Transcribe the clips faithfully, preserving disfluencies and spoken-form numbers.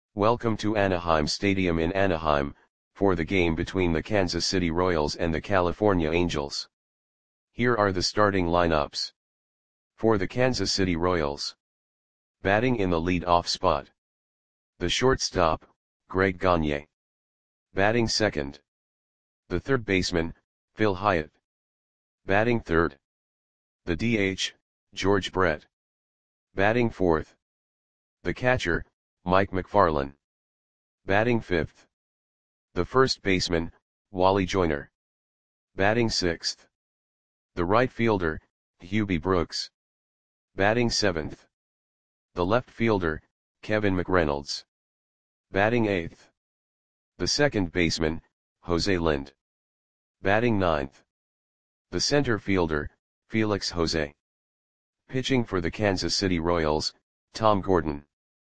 Welcome to Anaheim Stadium in Anaheim, for the game between the Kansas City Royals and the California Angels. Here are the starting lineups. For the Kansas City Royals. Batting in the lead-off spot. The shortstop, Greg Gagne. Batting second. The third baseman, Phil Hyatt. Batting third. The D H, George Brett. Batting fourth. The catcher, Mike McFarland. Batting fifth. The first baseman, Wally Joyner. Batting sixth. The right fielder, Hubie Brooks. Batting seventh. The left fielder, Kevin McReynolds. Batting eighth. The second baseman, Jose Lind. Batting ninth. The center fielder, Felix Jose. Pitching for the Kansas City Royals, Tom Gordon.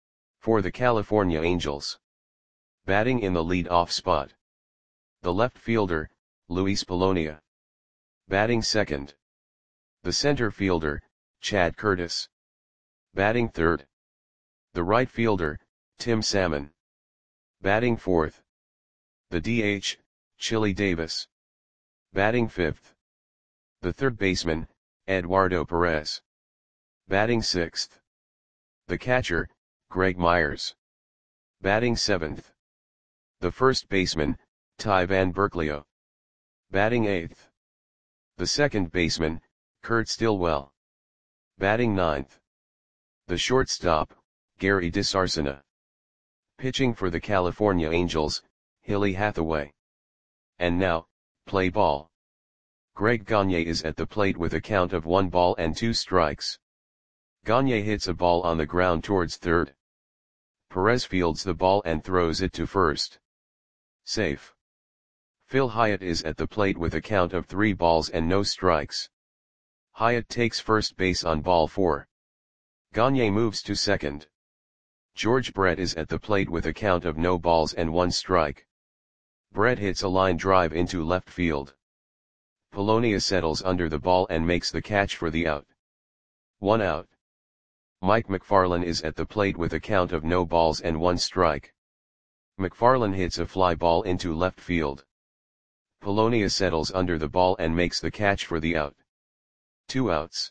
For the California Angels. Batting in the lead-off spot. The left fielder, Luis Polonia. Batting second. The center fielder, Chad Curtis. Batting third. The right fielder, Tim Salmon. Batting fourth. The D H, Chili Davis. Batting fifth. The third baseman, Eduardo Perez. Batting sixth. The catcher, Greg Myers. Batting seventh. The first baseman, Ty Van Berkelio. Batting eighth. The second baseman, Kurt Stillwell. Batting ninth. The shortstop, Gary DeSarcina. Pitching for the California Angels, Hilly Hathaway. And now, play ball. Greg Gagne is at the plate with a count of one ball and two strikes. Gagne hits a ball on the ground towards third. Perez fields the ball and throws it to first. Safe. Phil Hyatt is at the plate with a count of three balls and no strikes. Hyatt takes first base on ball four. Gagne moves to second. George Brett is at the plate with a count of no balls and one strike. Brett hits a line drive into left field. Polonia settles under the ball and makes the catch for the out. One out. Mike McFarland is at the plate with a count of no balls and one strike. McFarland hits a fly ball into left field. Polonia settles under the ball and makes the catch for the out. Two outs.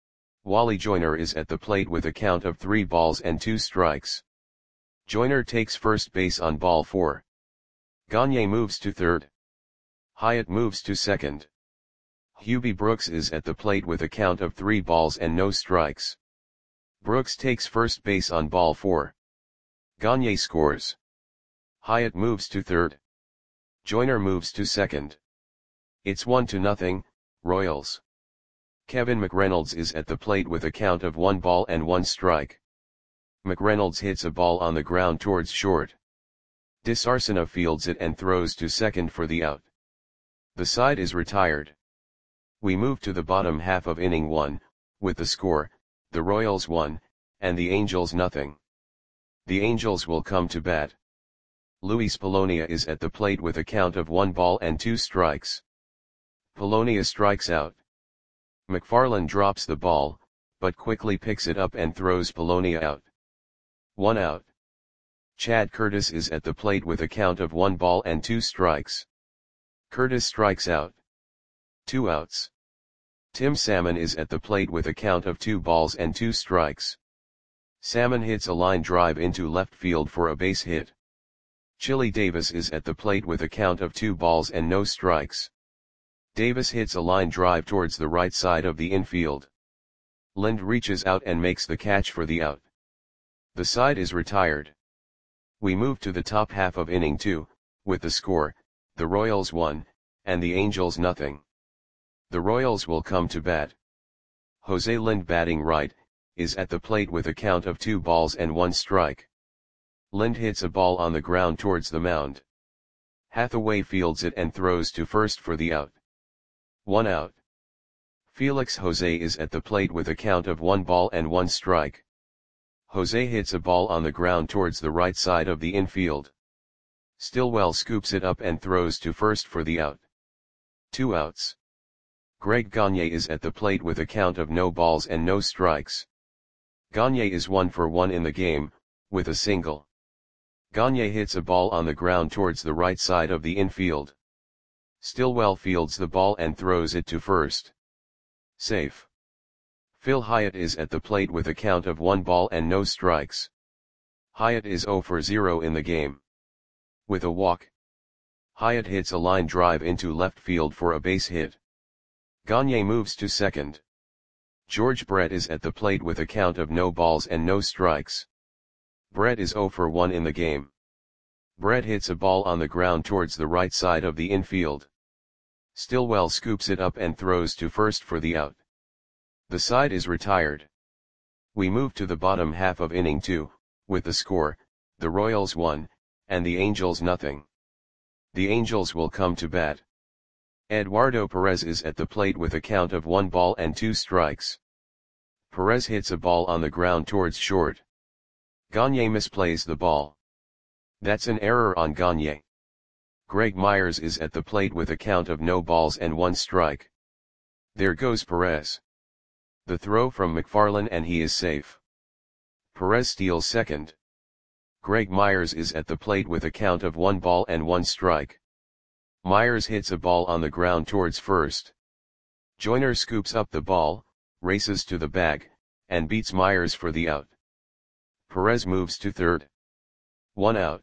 Wally Joyner is at the plate with a count of three balls and two strikes. Joyner takes first base on ball four. Gagne moves to third. Hyatt moves to second. Hubie Brooks is at the plate with a count of three balls and no strikes. Brooks takes first base on ball four. Gagne scores. Hyatt moves to third. Joyner moves to second. It's one to nothing, Royals. Kevin McReynolds is at the plate with a count of one ball and one strike. McReynolds hits a ball on the ground towards short. DeSarcina fields it and throws to second for the out. The side is retired. We move to the bottom half of inning one, with the score, the Royals one, and the Angels nothing. The Angels will come to bat. Luis Polonia is at the plate with a count of one ball and two strikes. Polonia strikes out. McFarland drops the ball, but quickly picks it up and throws Polonia out. One out. Chad Curtis is at the plate with a count of one ball and two strikes. Curtis strikes out. Two outs. Tim Salmon is at the plate with a count of two balls and two strikes. Salmon hits a line drive into left field for a base hit. Chili Davis is at the plate with a count of two balls and no strikes. Davis hits a line drive towards the right side of the infield. Lind reaches out and makes the catch for the out. The side is retired. We move to the top half of inning two, with the score, the Royals one, and the Angels nothing. The Royals will come to bat. Jose Lind batting right, is at the plate with a count of two balls and one strike. Lind hits a ball on the ground towards the mound. Hathaway fields it and throws to first for the out. One out. Felix Jose is at the plate with a count of one ball and one strike. Jose hits a ball on the ground towards the right side of the infield. Stillwell scoops it up and throws to first for the out. Two outs. Greg Gagne is at the plate with a count of no balls and no strikes. Gagne is one for one in the game, with a single. Gagne hits a ball on the ground towards the right side of the infield. Stillwell fields the ball and throws it to first. Safe. Phil Hyatt is at the plate with a count of one ball and no strikes. Hyatt is zero for zero in the game. With a walk, Hyatt hits a line drive into left field for a base hit. Gagne moves to second. George Brett is at the plate with a count of no balls and no strikes. Brett is zero for one in the game. Brett hits a ball on the ground towards the right side of the infield. Stillwell scoops it up and throws to first for the out. The side is retired. We move to the bottom half of inning two, with the score, the Royals one, and the Angels nothing. The Angels will come to bat. Eduardo Perez is at the plate with a count of one ball and two strikes. Perez hits a ball on the ground towards short. Gagne misplays the ball. That's an error on Gagne. Greg Myers is at the plate with a count of no balls and one strike. There goes Perez. The throw from McFarland and he is safe. Perez steals second. Greg Myers is at the plate with a count of one ball and one strike. Myers hits a ball on the ground towards first. Joyner scoops up the ball, races to the bag, and beats Myers for the out. Perez moves to third. One out.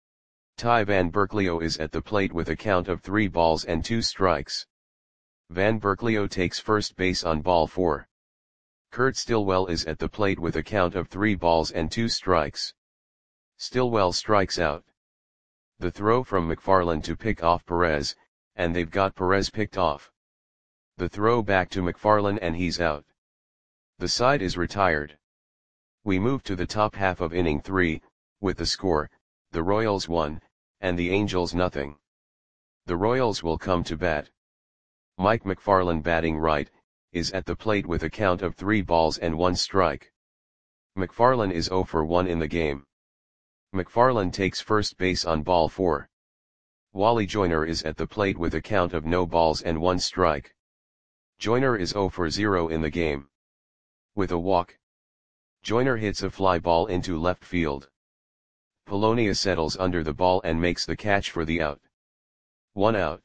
Ty Van Berkelio is at the plate with a count of three balls and two strikes. Van Berkelio takes first base on ball four. Kurt Stillwell is at the plate with a count of three balls and two strikes. Stillwell strikes out. The throw from McFarland to pick off Perez, and they've got Perez picked off. The throw back to McFarland and he's out. The side is retired. We move to the top half of inning three, with the score, the Royals one, and the Angels nothing. The Royals will come to bat. Mike McFarland batting right, is at the plate with a count of three balls and one strike. McFarland is zero for one in the game. McFarland takes first base on ball four. Wally Joyner is at the plate with a count of no balls and one strike. Joyner is zero for zero in the game. With a walk, Joyner hits a fly ball into left field. Polonia settles under the ball and makes the catch for the out. One out.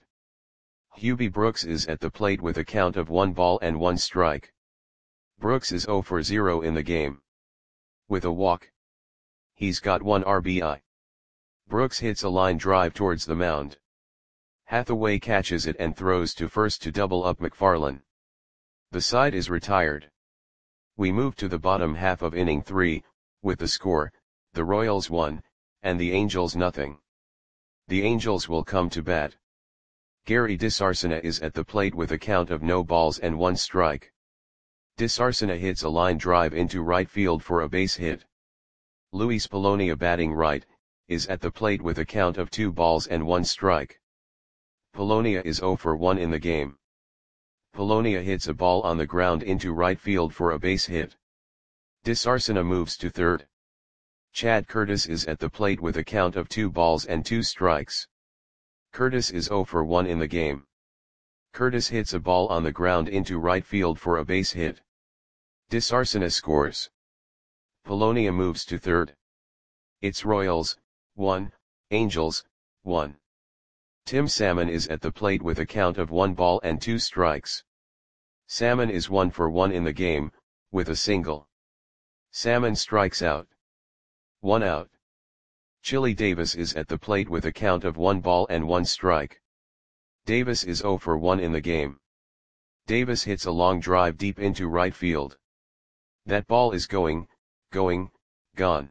Hubie Brooks is at the plate with a count of one ball and one strike. Brooks is zero for zero in the game. With a walk, he's got one R B I. Brooks hits a line drive towards the mound. Hathaway catches it and throws to first to double up McFarland. The side is retired. We move to the bottom half of inning three, with the score, the Royals one, and the Angels nothing. The Angels will come to bat. Gary DeSarcina is at the plate with a count of no balls and one strike. DeSarcina hits a line drive into right field for a base hit. Luis Polonia batting right, is at the plate with a count of two balls and one strike. Polonia is zero for one in the game. Polonia hits a ball on the ground into right field for a base hit. DeSarcina moves to third. Chad Curtis is at the plate with a count of two balls and two strikes. Curtis is zero for one in the game. Curtis hits a ball on the ground into right field for a base hit. DeSarcina scores. Polonia moves to third. It's Royals, one, Angels, one. Tim Salmon is at the plate with a count of one ball and two strikes. Salmon is one for one in the game, with a single. Salmon strikes out. One out. Chili Davis is at the plate with a count of one ball and one strike. Davis is zero for one in the game. Davis hits a long drive deep into right field. That ball is going, going, gone.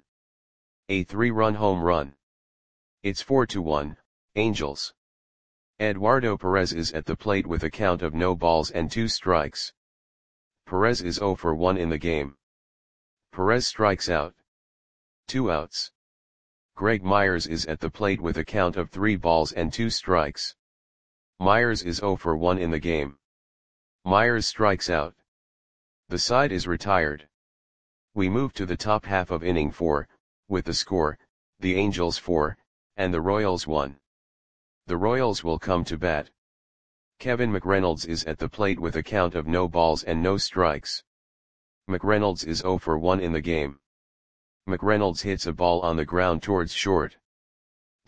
A three-run home run. It's four to one, Angels. Eduardo Perez is at the plate with a count of no balls and two strikes. Perez is zero for one in the game. Perez strikes out. Two outs. Greg Myers is at the plate with a count of three balls and two strikes. Myers is zero for one in the game. Myers strikes out. The side is retired. We move to the top half of inning four, with the score, the Angels four, and the Royals one. The Royals will come to bat. Kevin McReynolds is at the plate with a count of no balls and no strikes. McReynolds is zero for one in the game. McReynolds hits a ball on the ground towards short.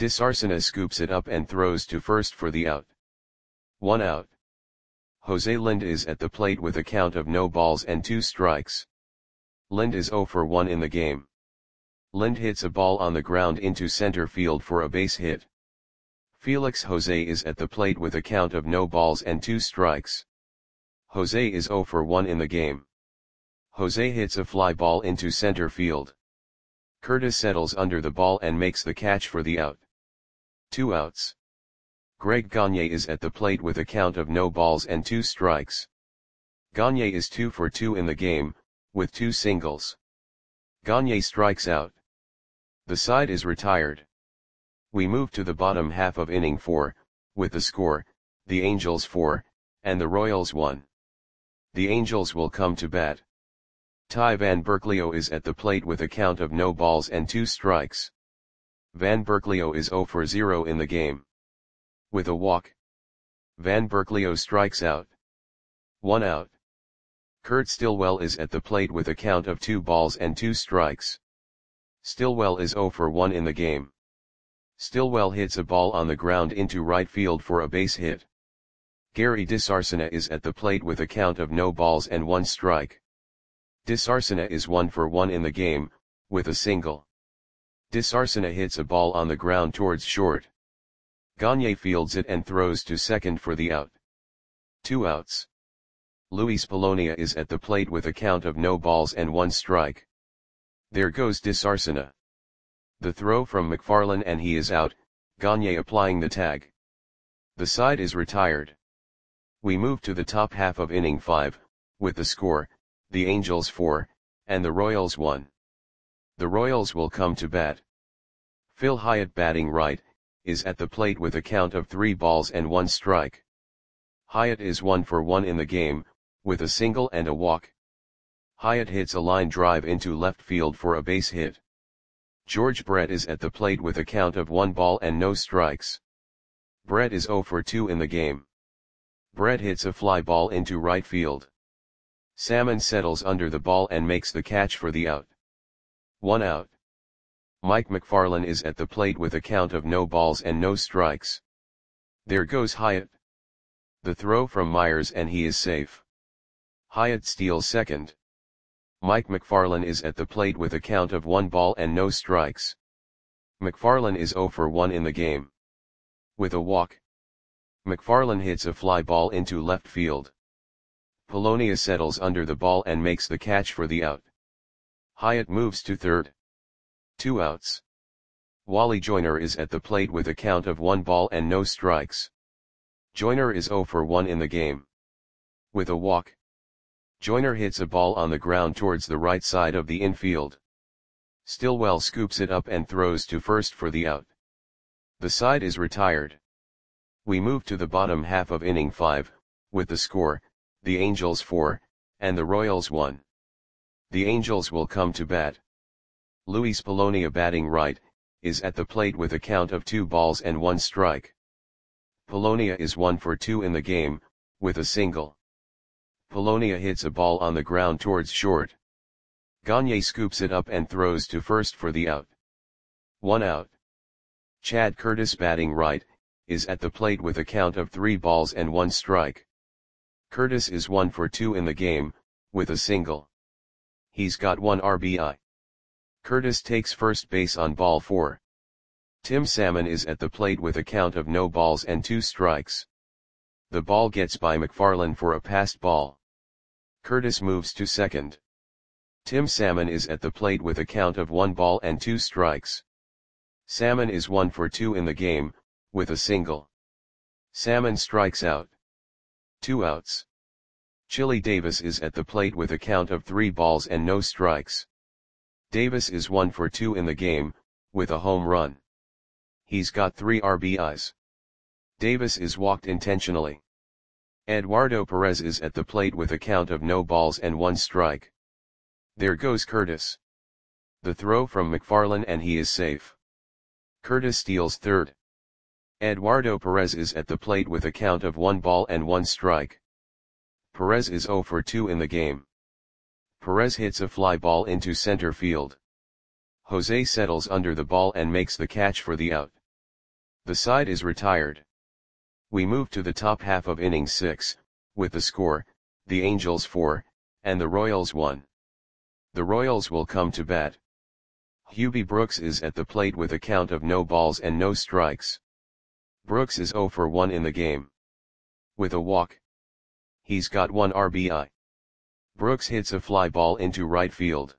Disarcina scoops it up and throws to first for the out. One out. Jose Lind is at the plate with a count of no balls and two strikes. Lind is zero for one in the game. Lind hits a ball on the ground into center field for a base hit. Felix Jose is at the plate with a count of no balls and two strikes. Jose is zero for one in the game. Jose hits a fly ball into center field. Curtis settles under the ball and makes the catch for the out. Two outs. Greg Gagne is at the plate with a count of no balls and two strikes. Gagne is two for two in the game, with two singles. Gagne strikes out. The side is retired. We move to the bottom half of inning four, with the score, the Angels four, and the Royals one. The Angels will come to bat. Ty Van Berkelio is at the plate with a count of no balls and two strikes. Van Berkelio is zero for zero in the game. With a walk, Van Berkelio strikes out. One out. Kurt Stillwell is at the plate with a count of two balls and two strikes. Stillwell is zero for one in the game. Stillwell hits a ball on the ground into right field for a base hit. Gary Disarcina is at the plate with a count of no balls and one strike. Disarcina is one for one in the game, with a single. Disarcina hits a ball on the ground towards short. Gagne fields it and throws to second for the out. Two outs. Luis Polonia is at the plate with a count of no balls and one strike. There goes Disarcina. The throw from McFarland and he is out, Gagne applying the tag. The side is retired. We move to the top half of inning five, with the score, the Angels four, and the Royals one. The Royals will come to bat. Phil Hyatt batting right, is at the plate with a count of three balls and one strike. Hyatt is one for one in the game, with a single and a walk. Hyatt hits a line drive into left field for a base hit. George Brett is at the plate with a count of one ball and no strikes. Brett is zero for two in the game. Brett hits a fly ball into right field. Salmon settles under the ball and makes the catch for the out. One out. Mike McFarland is at the plate with a count of no balls and no strikes. There goes Hyatt. The throw from Myers and he is safe. Hyatt steals second. Mike McFarland is at the plate with a count of one ball and no strikes. McFarland is zero for one in the game. With a walk, McFarland hits a fly ball into left field. Polonia settles under the ball and makes the catch for the out. Hyatt moves to third. Two outs. Wally Joyner is at the plate with a count of one ball and no strikes. Joyner is zero for one in the game. With a walk, Joyner hits a ball on the ground towards the right side of the infield. Stillwell scoops it up and throws to first for the out. The side is retired. We move to the bottom half of inning five, with the score, the Angels four, and the Royals one. The Angels will come to bat. Luis Polonia batting right, is at the plate with a count of two balls and one strike. Polonia is one for two in the game, with a single. Polonia hits a ball on the ground towards short. Gagne scoops it up and throws to first for the out. One out. Chad Curtis batting right, is at the plate with a count of three balls and one strike. Curtis is one for two in the game, with a single. He's got one R B I. Curtis takes first base on ball four. Tim Salmon is at the plate with a count of no balls and two strikes. The ball gets by McFarland for a passed ball. Curtis moves to second. Tim Salmon is at the plate with a count of one ball and two strikes. Salmon is one for two in the game, with a single. Salmon strikes out. Two outs. Chili Davis is at the plate with a count of three balls and no strikes. Davis is one for two in the game, with a home run. He's got three R B Is. Davis is walked intentionally. Eduardo Perez is at the plate with a count of no balls and one strike. There goes Curtis. The throw from McFarland and he is safe. Curtis steals third. Eduardo Perez is at the plate with a count of one ball and one strike. Perez is zero for two in the game. Perez hits a fly ball into center field. Jose settles under the ball and makes the catch for the out. The side is retired. We move to the top half of inning six, with the score, the Angels four, and the Royals one. The Royals will come to bat. Hubie Brooks is at the plate with a count of no balls and no strikes. Brooks is oh for one in the game. With a walk. He's got one R B I. Brooks hits a fly ball into right field.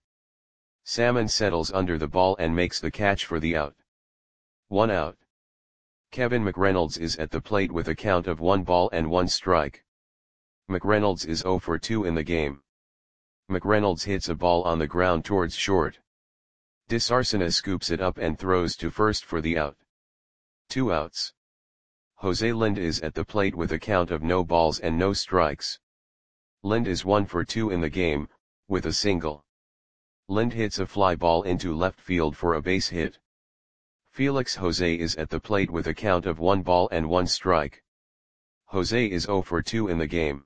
Salmon settles under the ball and makes the catch for the out. One out. Kevin McReynolds is at the plate with a count of one ball and one strike. McReynolds is oh for two in the game. McReynolds hits a ball on the ground towards short. DeSarcina scoops it up and throws to first for the out. Two outs. Jose Lind is at the plate with a count of no balls and no strikes. Lind is one for two in the game, with a single. Lind hits a fly ball into left field for a base hit. Felix Jose is at the plate with a count of one ball and one strike. Jose is oh for two in the game.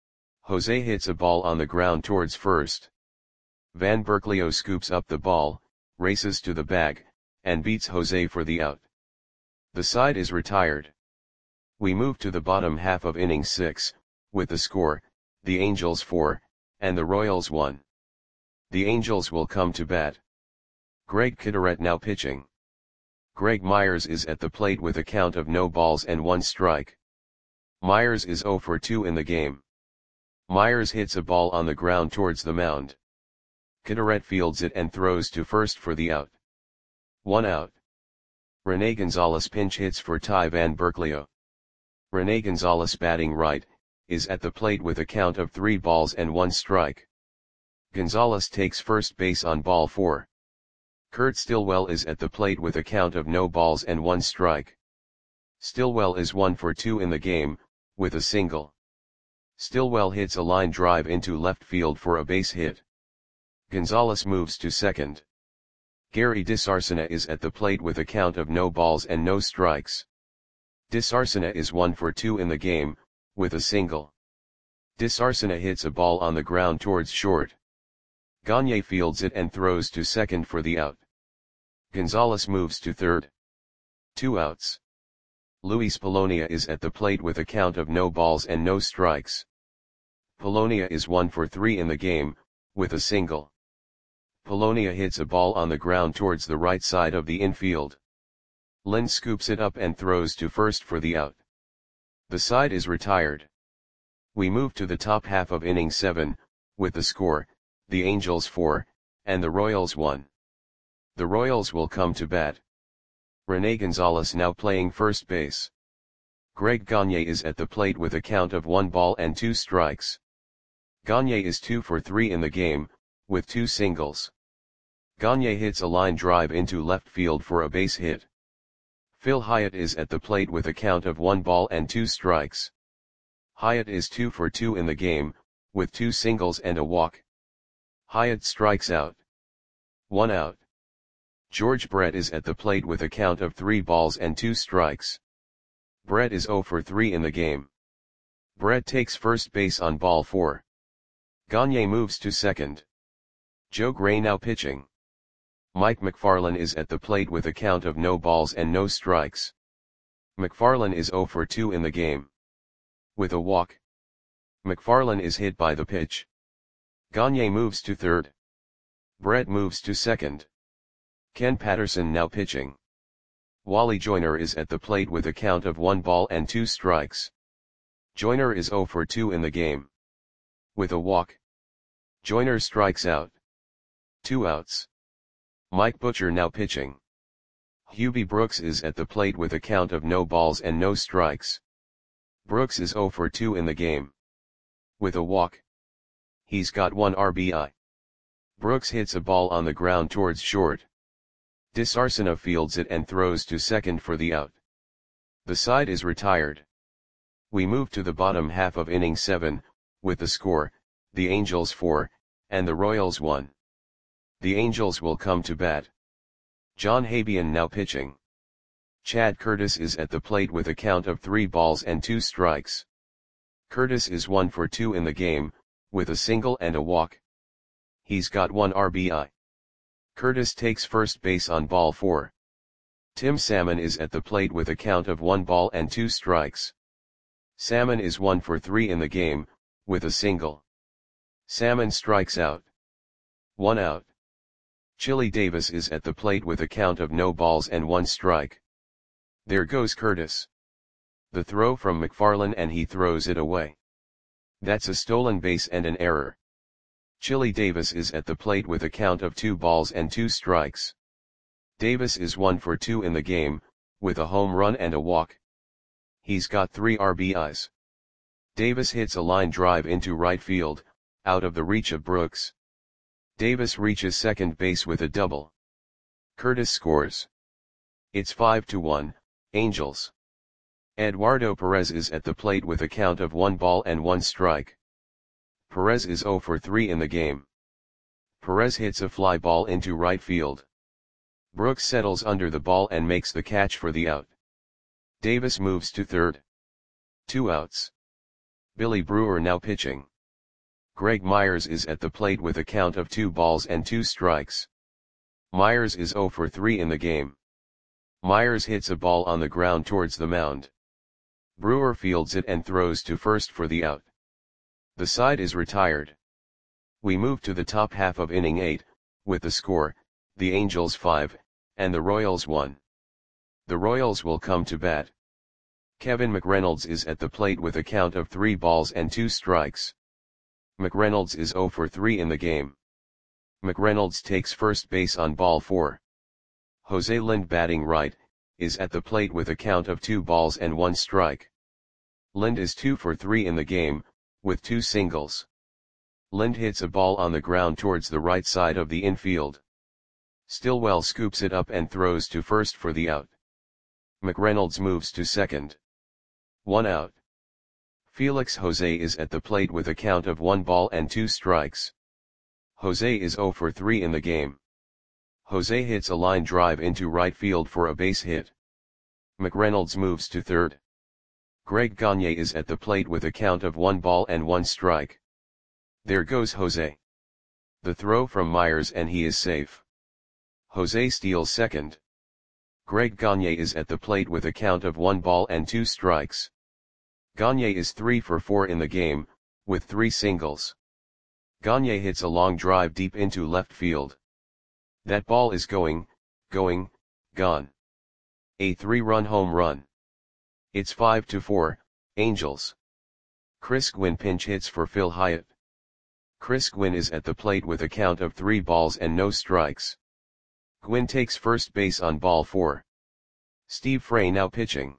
Jose hits a ball on the ground towards first. Van Berkelio scoops up the ball, races to the bag, and beats Jose for the out. The side is retired. We move to the bottom half of inning six, with the score, the Angels four, and the Royals one. The Angels will come to bat. Greg Kitteret now pitching. Greg Myers is at the plate with a count of no balls and one strike. Myers is oh for two in the game. Myers hits a ball on the ground towards the mound. Kitteret fields it and throws to first for the out. One out. Rene Gonzalez pinch hits for Ty Van Berkelio. Rene Gonzalez, batting right, is at the plate with a count of three balls and one strike. Gonzalez takes first base on ball four. Kurt Stillwell is at the plate with a count of no balls and one strike. Stillwell is one for two in the game, with a single. Stillwell hits a line drive into left field for a base hit. Gonzalez moves to second. Gary DeSarcina is at the plate with a count of no balls and no strikes. DeSarcina is one for two in the game, with a single. DeSarcina hits a ball on the ground towards short. Gagne fields it and throws to second for the out. Gonzalez moves to third. Two outs. Luis Polonia is at the plate with a count of no balls and no strikes. Polonia is one for three in the game, with a single. Polonia hits a ball on the ground towards the right side of the infield. Lind scoops it up and throws to first for the out. The side is retired. We move to the top half of inning seven, with the score, the Angels four, and the Royals one. The Royals will come to bat. Rene Gonzalez now playing first base. Greg Gagne is at the plate with a count of one ball and two strikes. Gagne is two for three in the game, with two singles. Gagne hits a line drive into left field for a base hit. Phil Hyatt is at the plate with a count of one ball and two strikes. Hyatt is two for two in the game, with two singles and a walk. Hyatt strikes out. One out. George Brett is at the plate with a count of three balls and two strikes. Brett is oh for three in the game. Brett takes first base on ball four. Gagne moves to second. Joe Gray now pitching. Mike McFarland is at the plate with a count of no balls and no strikes. McFarland is oh for two in the game. With a walk. McFarland is hit by the pitch. Gagne moves to third. Brett moves to second. Ken Patterson now pitching. Wally Joyner is at the plate with a count of one ball and two strikes. Joyner is oh for two in the game. With a walk. Joyner strikes out. Two outs. Mike Butcher now pitching. Hubie Brooks is at the plate with a count of no balls and no strikes. Brooks is oh for two in the game. With a walk. He's got one R B I. Brooks hits a ball on the ground towards short. DeSarcina fields it and throws to second for the out. The side is retired. We move to the bottom half of inning seven, with the score, the Angels four, and the Royals one. The Angels will come to bat. John Habian now pitching. Chad Curtis is at the plate with a count of three balls and two strikes. Curtis is one for two in the game, with a single and a walk. He's got one R B I. Curtis takes first base on ball four. Tim Salmon is at the plate with a count of one ball and two strikes. Salmon is one for three in the game, with a single. Salmon strikes out. One out. Chili Davis is at the plate with a count of no balls and one strike. There goes Curtis. The throw from McFarland and he throws it away. That's a stolen base and an error. Chili Davis is at the plate with a count of two balls and two strikes. Davis is one for two in the game, with a home run and a walk. He's got three R B Is. Davis hits a line drive into right field, out of the reach of Brooks. Davis reaches second base with a double. Curtis scores. It's five to one, Angels. Eduardo Perez is at the plate with a count of one ball and one strike. Perez is zero for three in the game. Perez hits a fly ball into right field. Brooks settles under the ball and makes the catch for the out. Davis moves to third. Two outs. Billy Brewer now pitching. Greg Myers is at the plate with a count of two balls and two strikes. Myers is zero for three in the game. Myers hits a ball on the ground towards the mound. Brewer fields it and throws to first for the out. The side is retired. We move to the top half of inning eight, with the score, the Angels five, and the Royals one. The Royals will come to bat. Kevin McReynolds is at the plate with a count of three balls and two strikes. McReynolds is zero for three in the game. McReynolds takes first base on ball four. Jose Lind, batting right, is at the plate with a count of two balls and one strike. Lind is two for three in the game, with two singles. Lind hits a ball on the ground towards the right side of the infield. Stillwell scoops it up and throws to first for the out. McReynolds moves to second. One out. Felix Jose is at the plate with a count of one ball and two strikes. Jose is zero for three in the game. Jose hits a line drive into right field for a base hit. McReynolds moves to third. Greg Gagne is at the plate with a count of one ball and one strike. There goes Jose. The throw from Myers and he is safe. Jose steals second. Greg Gagne is at the plate with a count of one ball and two strikes. Gagne is three for four in the game, with three singles. Gagne hits a long drive deep into left field. That ball is going, going, gone. A three-run home run. It's five to four, Angels. Chris Gwynn pinch hits for Phil Hyatt. Chris Gwynn is at the plate with a count of three balls and no strikes. Gwynn takes first base on ball four. Steve Frey now pitching.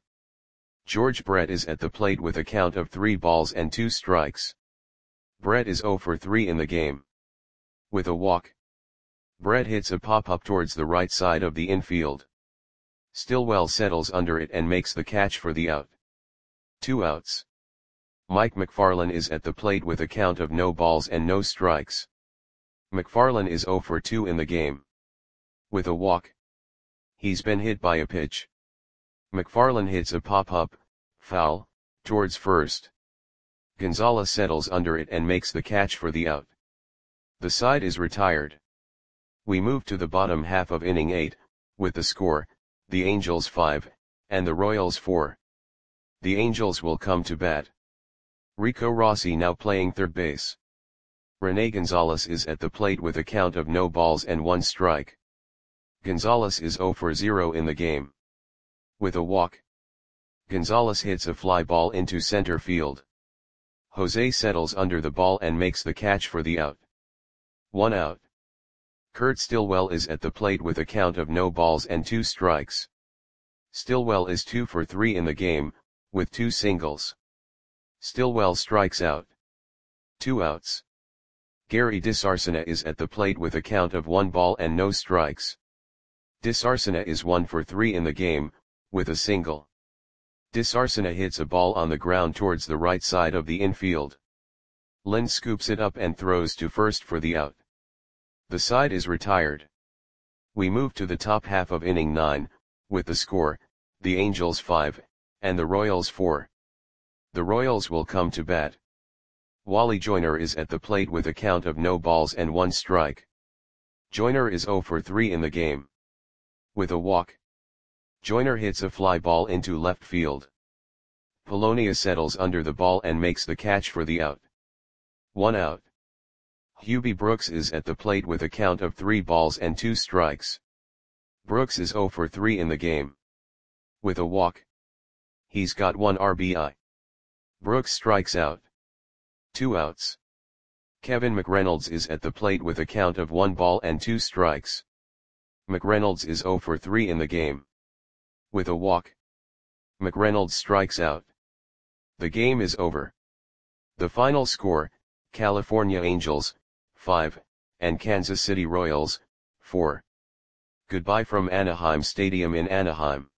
George Brett is at the plate with a count of three balls and two strikes. Brett is zero for three in the game. With a walk. Brett hits a pop-up towards the right side of the infield. Stillwell settles under it and makes the catch for the out. Two outs. Mike McFarland is at the plate with a count of no balls and no strikes. McFarland is zero for two in the game. With a walk. He's been hit by a pitch. McFarland hits a pop-up, foul, towards first. Gonzalez settles under it and makes the catch for the out. The side is retired. We move to the bottom half of inning eight, with the score, the Angels five, and the Royals four. The Angels will come to bat. Rico Rossi now playing third base. Rene Gonzalez is at the plate with a count of no balls and one strike. Gonzalez is zero for zero in the game. With a walk. Gonzalez hits a fly ball into center field. Jose settles under the ball and makes the catch for the out. One out. Kurt Stillwell is at the plate with a count of no balls and two strikes. Stillwell is two for three in the game, with two singles. Stillwell strikes out. Two outs. Gary DeSarcina is at the plate with a count of one ball and no strikes. DeSarcina is one for three in the game, with a single. DeSarcina hits a ball on the ground towards the right side of the infield. Lind scoops it up and throws to first for the out. The side is retired. We move to the top half of inning nine, with the score, the Angels five, and the Royals four. The Royals will come to bat. Wally Joyner is at the plate with a count of no balls and one strike. Joyner is zero for three in the game. With a walk. Joyner hits a fly ball into left field. Polonia settles under the ball and makes the catch for the out. One out. Hubie Brooks is at the plate with a count of three balls and two strikes. Brooks is zero for three in the game. With a walk. He's got one R B I. Brooks strikes out. Two outs. Kevin McReynolds is at the plate with a count of one ball and two strikes. McReynolds is zero for three in the game. With a walk. McReynolds strikes out. The game is over. The final score, California Angels, five, and Kansas City Royals, four. Goodbye from Anaheim Stadium in Anaheim.